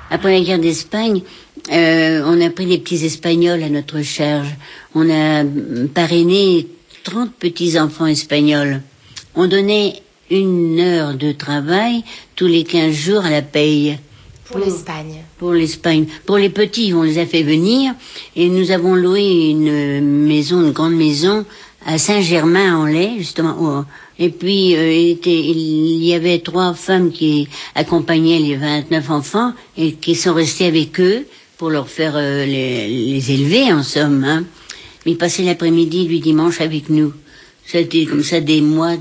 Après la guerre d'Espagne, on a pris des petits Espagnols à notre charge. On a parrainé 30 petits-enfants espagnols. On donnait 1 heure de travail tous les 15 jours à la paye. Pour l'Espagne. Pour l'Espagne. Pour les petits, on les a fait venir et nous avons loué une grande maison à Saint-Germain-en-Laye, justement. Et puis, il y avait 3 femmes qui accompagnaient les 29 enfants et qui sont restées avec eux pour leur faire les élever, en somme. Hein. Ils passaient l'après-midi du dimanche avec nous. C'était comme ça des mois.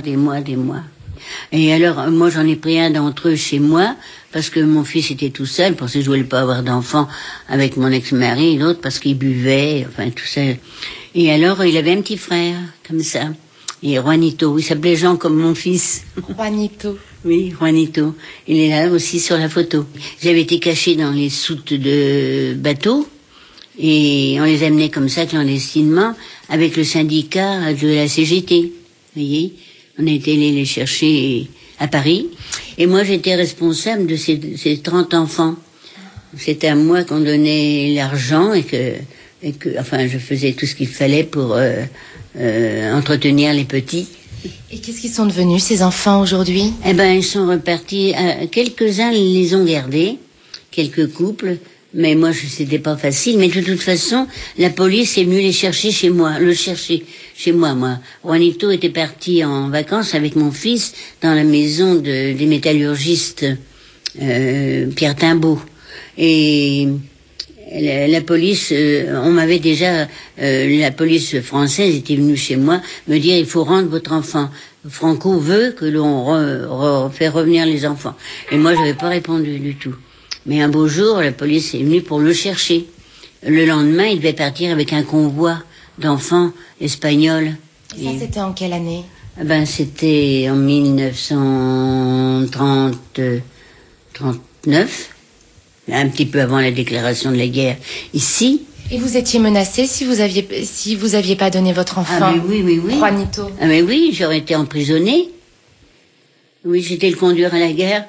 Et alors, moi, j'en ai pris un d'entre eux chez moi, parce que mon fils était tout seul, parce que je voulais pas avoir d'enfant avec mon ex-mari, et l'autre parce qu'il buvait, enfin, tout ça. Et alors, il avait un petit frère, comme ça. Et Juanito, il s'appelait Jean comme mon fils. Juanito. Oui, Juanito. Il est là aussi sur la photo. J'avais été cachée dans les soutes de bateaux, et on les amenait comme ça, clandestinement, avec le syndicat de la CGT. Vous voyez? On était allé les chercher à Paris. Et moi, j'étais responsable de ces 30 enfants. C'était à moi qu'on donnait l'argent et que, enfin, je faisais tout ce qu'il fallait pour entretenir les petits. Et qu'est-ce qu'ils sont devenus, ces enfants, aujourd'hui? Eh ben, ils sont repartis. Quelques-uns les ont gardés, quelques couples. Mais moi, c'était pas facile. Mais de toute façon, la police est venue les chercher chez moi. Moi. Juanito était parti en vacances avec mon fils dans la maison des métallurgistes Pierre Timbaud. Et la police, on m'avait déjà... la police française était venue chez moi me dire il faut rendre votre enfant. Franco veut que l'on fait revenir les enfants. Et moi, je n'avais pas répondu du tout. Mais un beau jour, la police est venue pour le chercher. Le lendemain, il devait partir avec un convoi d'enfants espagnols. Et ça, c'était en quelle année? Ben, c'était en 1939, un petit peu avant la déclaration de la guerre. Ici. Et vous étiez menacé si vous aviez pas donné votre enfant? Ah, mais oui. Juanito. Ah, mais oui, j'aurais été emprisonné. Oui, j'étais le conduire à la guerre.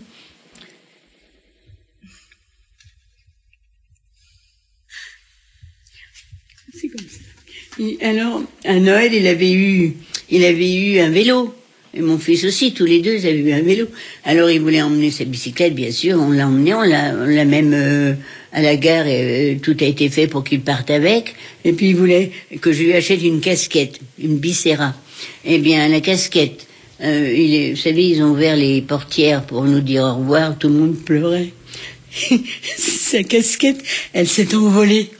C'est comme ça. Et alors, à Noël, il avait eu un vélo. Et mon fils aussi, tous les deux, ils avaient eu un vélo. Alors, il voulait emmener sa bicyclette, bien sûr. On l'a emmené, on l'a même à la gare. Tout a été fait pour qu'il parte avec. Et puis, il voulait que je lui achète une casquette, une Bicera. Eh bien, la casquette, vous savez, ils ont ouvert les portières pour nous dire au revoir. Tout le monde pleurait. Sa casquette, elle s'est envolée.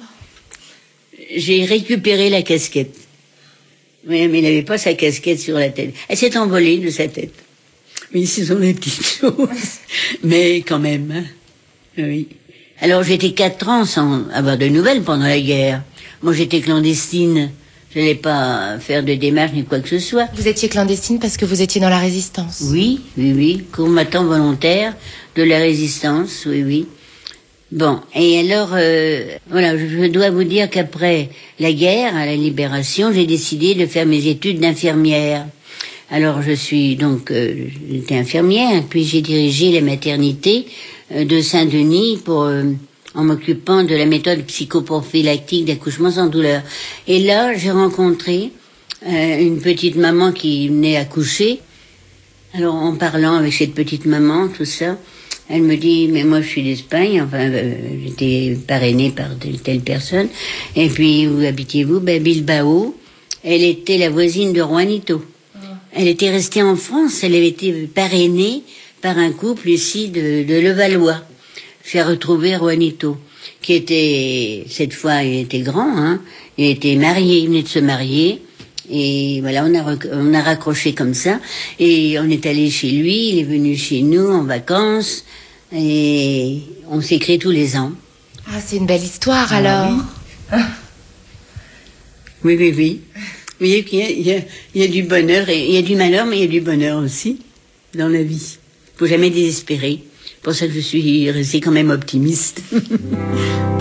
J'ai récupéré la casquette. Oui, mais il n'avait pas sa casquette sur la tête. Elle s'est envolée de sa tête. Oui, ce sont des petites choses. Mais quand même, hein. Oui. Alors, j'étais 4 ans sans avoir de nouvelles pendant la guerre. Moi, j'étais clandestine. Je n'allais pas faire de démarche ni quoi que ce soit. Vous étiez clandestine parce que vous étiez dans la résistance? Oui. Combattant volontaire de la résistance, oui. Bon, et alors, voilà, je dois vous dire qu'après la guerre, à la libération, j'ai décidé de faire mes études d'infirmière. Alors, je suis donc, j'étais infirmière, puis j'ai dirigé la maternité de Saint-Denis en m'occupant de la méthode psychoprophylactique d'accouchement sans douleur. Et là, j'ai rencontré une petite maman qui venait accoucher. Alors, en parlant avec cette petite maman, tout ça, elle me dit, mais moi je suis d'Espagne, enfin j'étais parrainée par telle personne. Et puis, où habitiez-vous? Ben, Bilbao. Elle était la voisine de Juanito. Elle était restée en France, elle avait été parrainée par un couple ici de Levallois. J'ai retrouvé Juanito, qui était, cette fois, il était grand, hein. Il était marié, il venait de se marier. Et voilà, on a raccroché comme ça. Et on est allé chez lui, il est venu chez nous en vacances. Et on s'écrit tous les ans. Ah, c'est une belle histoire, alors. Oui. Vous voyez qu'il y a du bonheur, et il y a du malheur, mais il y a du bonheur aussi dans la vie. Faut jamais désespérer. C'est pour ça que je suis restée quand même optimiste.